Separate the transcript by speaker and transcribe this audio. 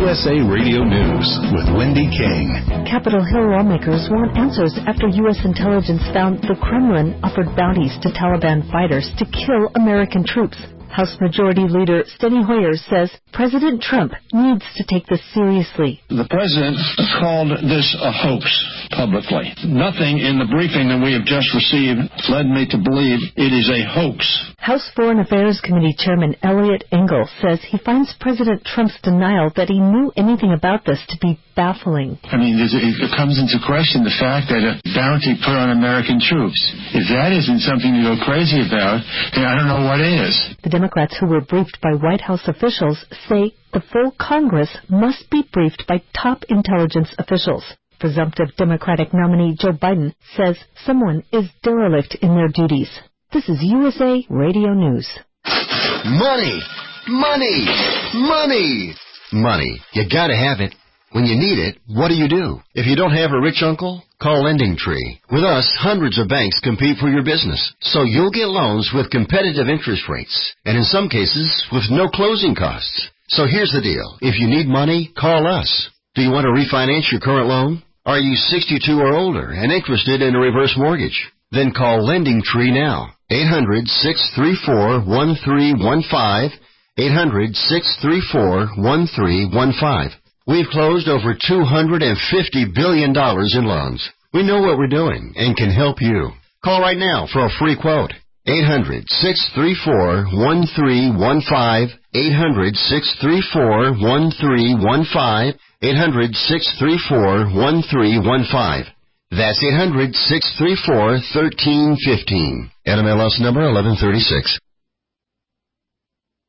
Speaker 1: USA Radio News with Wendy King.
Speaker 2: Capitol Hill lawmakers want answers after U.S. intelligence found the Kremlin offered bounties to Taliban fighters to kill American troops. House Majority Leader Steny Hoyer says President Trump needs to take this seriously.
Speaker 3: The president called this a hoax publicly. Nothing in the briefing that we have just received led me to believe it is a hoax.
Speaker 2: House Foreign Affairs Committee Chairman Eliot Engel says he finds President Trump's denial that he knew anything about this to be baffling.
Speaker 3: I mean, it comes into question the fact that a bounty put on American troops. If that isn't something to go crazy about, then I don't know what is.
Speaker 2: The Democrats who were briefed by White House officials say the full Congress must be briefed by top intelligence officials. Presumptive Democratic nominee Joe Biden says someone is derelict in their duties. This is USA Radio News.
Speaker 4: Money! Money! Money! Money. You gotta have it. When you need it, what do? If you don't have a rich uncle, call LendingTree. With us, hundreds of banks compete for your business, so you'll get loans with competitive interest rates, and in some cases, with no closing costs. So here's the deal. If you need money, call us. Do you want to refinance your current loan? Are you 62 or older and interested in a reverse mortgage? Then call LendingTree now. 800-634-1315. 800-634-1315. We've closed over $250 billion in loans. We know what we're doing and can help you. Call right now for a free quote. 800-634-1315. 800-634-1315. 800-634-1315. That's 800-634-1315. NMLS number 1136.